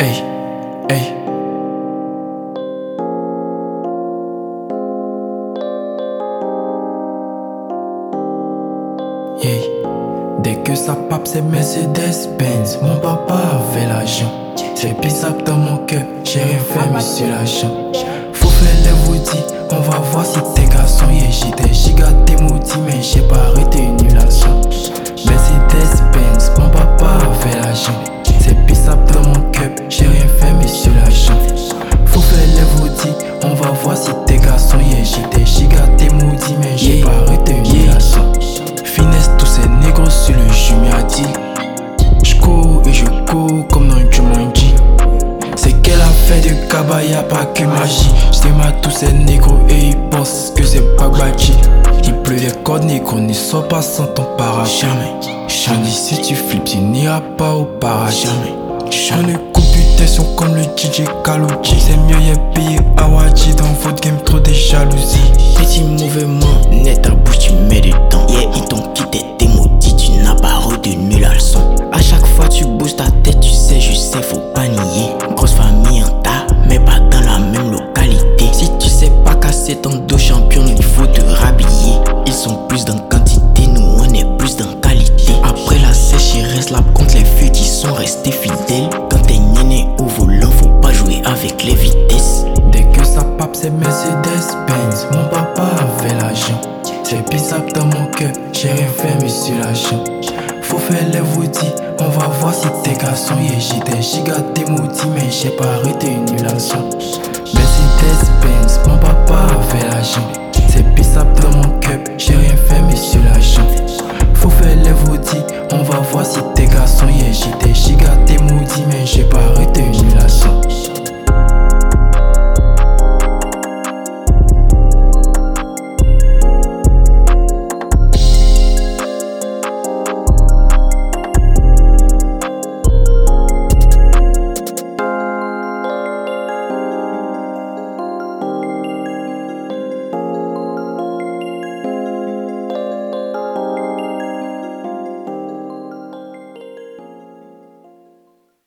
Hey, hey. Yeah. Dès que ça pape c'est Mercedes-Benz. Mon papa avait l'argent. C'est bizarre dans mon cœur, j'ai rien fait mais c'est l'argent. Faut faire les maudits, on va voir si t'es garçon. Yeah, j'étais giga t'es maudit mais j'ai pas retenu l'argent. Mercedes-Benz, mon papa avait l'argent. C'est bizarre dans mon cœur, j'ai rien fait mais c'est l'argent. Faut faire les maudits, on va voir si t'es garçon. Yeah, j'étais giga t'es maudit mais j'ai pas retenu l'argent. Finesse tous ces négros sur le jumiadi. J'cours et je cours comme dans Jumanji. C'est qu'elle a fait du cabas, y'a pas que magie. J'démarre tous ces négros et ils pensent que c'est pas Baji. Il pleut les cordes négros, ne sors pas sans ton para. Jamais, jamais. Si tu flippes, tu n'iras pas au paradis. Jamais. On est computation comme le DJ Kalouji. C'est mieux y'a payé Awadji. Dans votre game trop de jalousie. Petit mouvement net à bouche tu mets du temps. Yeah, ils t'ont quitté, t'es maudit, tu n'as pas retenu la leçon. À chaque fois tu bouges ta tête, tu sais, je sais, faut pas nier. Grosse famille en tas, mais pas dans la même localité. Si tu sais pas casser ton dos champion, il faut te rhabiller. Ils sont plus dans quantité, nous on est plus dans qualité. Après la sécheresse, la contre les vieux qui sont restés fidèles. Quand t'es néné au volant, faut pas jouer avec les vitesses. Dès que ça pape c'est Mercedes-Benz. Mon papa avait l'argent. C'est bizarre dans mon cœur, j'ai rien fait mais c'est l'argent. Faut faire les maudits, on va voir si t'es garçon. Yeah, j'étais giga t'es maudit mais j'ai pas retenu l'argent. Mercedes-Benz, mon papa avait l'argent. C'est bizarre dans mon cœur, j'ai rien fait mais c'est l'argent. Faut faire les maudits, on va voir si t'es garçon. Yeah, j'étais